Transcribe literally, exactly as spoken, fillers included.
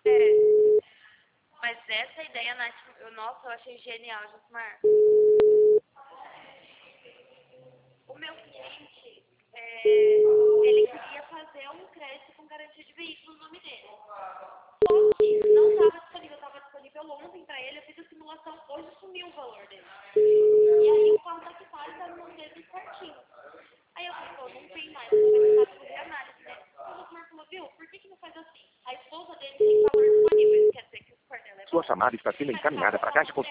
É. Mas essa ideia, Nath, eu, nossa, eu achei genial, Jusmar. O meu cliente, é, ele queria fazer um crédito com garantia de veículo no nome dele. Só que não estava disponível, estava disponível ontem para ele, eu fiz a simulação, hoje sumiu o valor dele. E aí o carro da Quitale está no nome dele certinho. Aí eu falei, pô, não tem mais, você vai tentar fazer análise, né? O Jusmar falou, viu, por que que não faz assim? A esposa dele tem valor disponível, isso quer dizer que o score dela é bom. Sua chamada está sendo encaminhada para a caixa